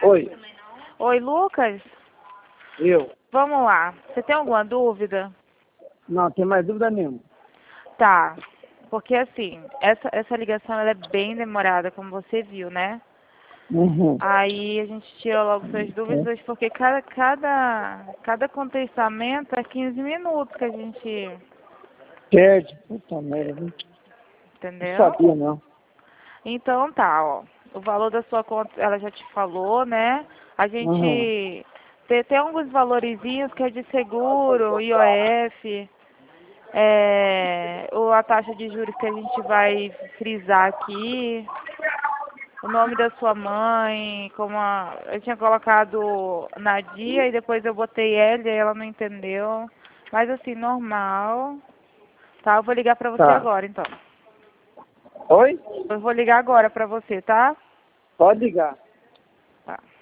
Oi, Oi, Lucas? eu. Vamos lá. Você tem alguma dúvida? Não, tem mais dúvida nenhuma. Tá. Porque assim, essa ligação ela é bem demorada, como você viu, né? Uhum. Aí a gente tira logo suas dúvidas, porque cada contestamento é 15 minutos que a gente. Perde. Puta merda, não Entendeu? sabia não. Então tá, ó. O valor da sua conta, ela já te falou, né? A Uhum. gente tem alguns valorizinhos que é de seguro, IOF, a taxa de juros que a gente vai frisar aqui, o nome da sua mãe, eu tinha colocado Nadia e depois eu botei L e ela não entendeu. Mas assim, normal. Tá, eu vou ligar pra você Tá. agora, então. Oi? Eu vou ligar agora pra você, tá? Pode ligar. Tá.